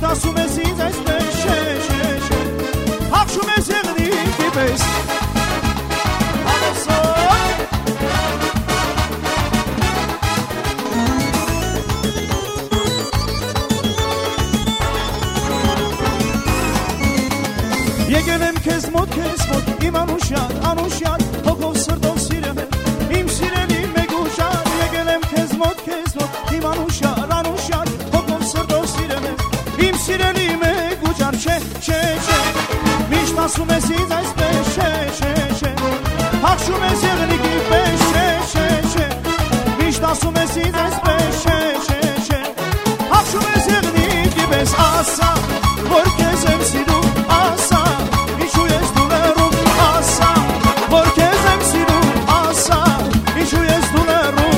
Միշտ ասում ես ինձ այսպես չէ, չէ, չէ Հաղթում ես եղնիկի պես Եկել եմ քեզ մոտ, իմ անուշյալ, հոգով սրտով սիրել եմ, իմ սիրելի մեգուշյալ Եկել եմ քեզ մոտ, իմ անուշյալ, հոգով սրտով սիրել եմ, իմ սիրելի մեգուշյալ Չէ, չէ, չէ, միշտ ասում ես ինձ այսպես չէ, չէ, չէ Հաղթում ես եղնիկի պես, չէ, չէ, չէ Միշտ ասում ես ինձ այսպես չէ, չէ, չէ Հաղթում ես եղնիկի պես Ասա, որ քեզ եմ սիրում, ասա Ինչու ես դու լեռում, ասա Որ քեզ եմ սիրում, ասա Ինչու ես դու լեռում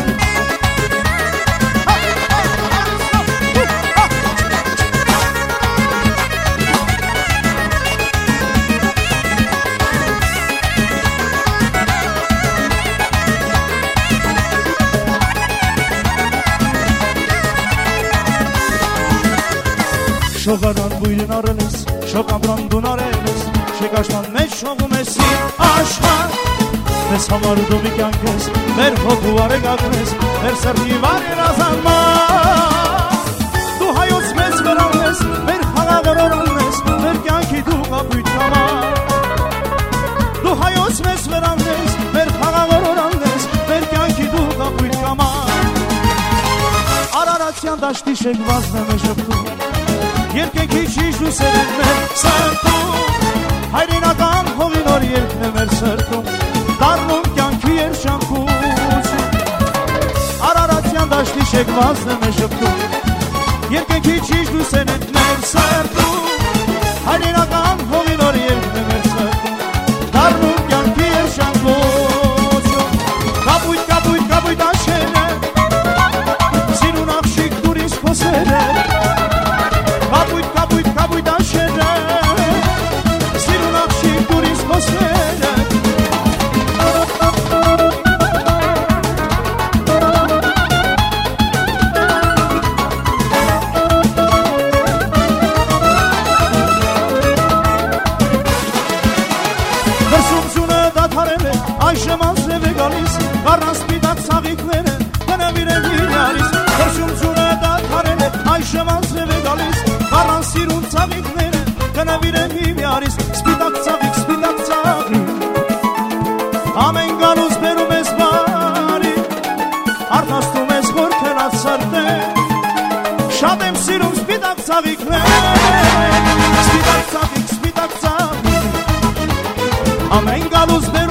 Շողարան բույրն արել ես, շոկամրան դուն արել ես Շեկաշման մեջ շողում ես իր աշխար Մեզ համար դու մի կյանք ես, մեր հոգու արեգակն ես Մեր սրտի վար երազանման Դու հայոց մեզ վրան ես, մեր խաղաղորորան ես Մեր կյանքի դու կապույտ կամար Դու հայոց մեզ վրան ես, մեր խաղաղորորան ես Մեր կյանքի դու կապույտ կամար Արարատյան դաշտի շեգվազն եմ է շպտում Երկենքի ճիշտ ու սերեն մեր սրտում Հայրենական հողի նոր երկն է մեր սրտում Դառնում կյանքի երջանկություն Արարատյան դաշտի շեգվազն եմ է շպտում Երկենքի ճիշտ ու սերեն մեր սրտում Հայրենական հողի նոր երկն է մեր սրտում Դառնում կյանքի երջանկություն Կապույտ, կապույտ, կապույտ աշերը Սիրուն աղջիկ դուր ինձ խոսերը Կապույտ աշերը Սիրուն աղջիկ դուր ինձ խոսերը Դրսումցունը դադարել է Այժմ անձև է գալիս Առանց սպիտակ ցաղիկները Կնավիր է իրարիս Դրսումցունը դադարել է Այժմ անձև է գալիս Առանց սիրուն ցաղիկները Կնավիր է իրարիս Սպիտակ ցաղիկ Ամեն գալուց բերում ես բարի Արթաստում ես որ քնած սրտե Շատ եմ սիրում սպիտակ ցաղիկներ Սպիտակ ցաղիկ Ամեն գալուց բերում